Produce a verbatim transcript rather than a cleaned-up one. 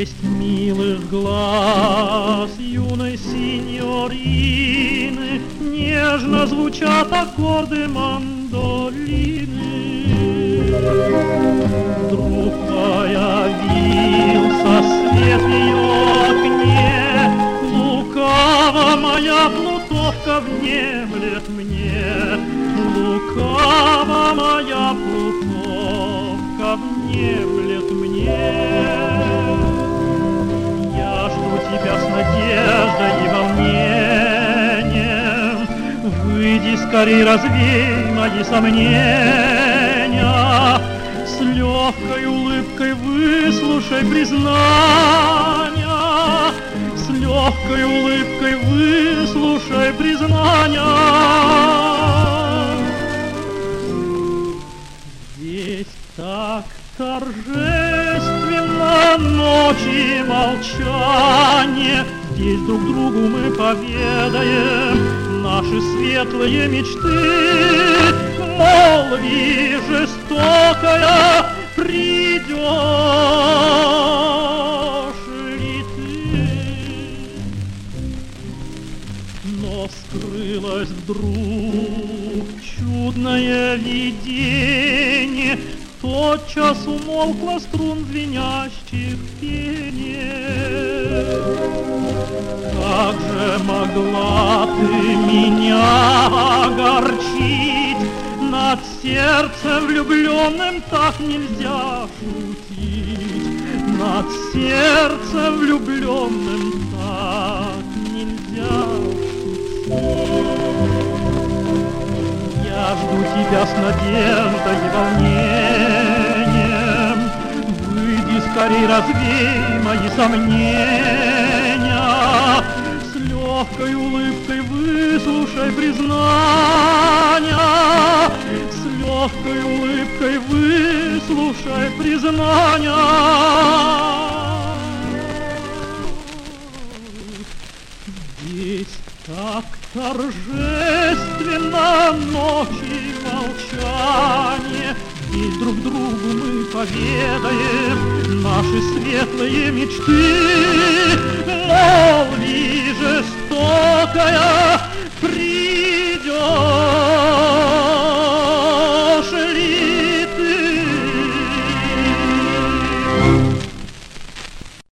Шесть милых глаз юной синьорины, нежно звучат аккорды мандолины. Вдруг появился свет в ее окне, лукаво моя плутовка внемлет мне, лукаво моя плутовка внемлет мне. Я жду тебя с надеждой и волнением, выйди скорей, развей мои сомнения, с легкой улыбкой выслушай признания, с легкой улыбкой выслушай признания. Здесь так торжественно ночи молчание, здесь друг другу мы поведаем наши светлые мечты. Молви, жестокая, придешь ли ты? Но скрылось вдруг чудное видение, тотчас умолкла струн звенящих пение. Как же могла ты меня огорчить? Над сердцем влюбленным так нельзя шутить, над сердцем влюбленным так нельзя шутить. Я жду тебя с надеждой и волнением, выйди скорей, развей мои сомнения, с легкой улыбкой выслушай признания, с легкой улыбкой выслушай признания. Здесь так торжественно ночи молчание, здесь друг другу мы поведаем наши светлые мечты.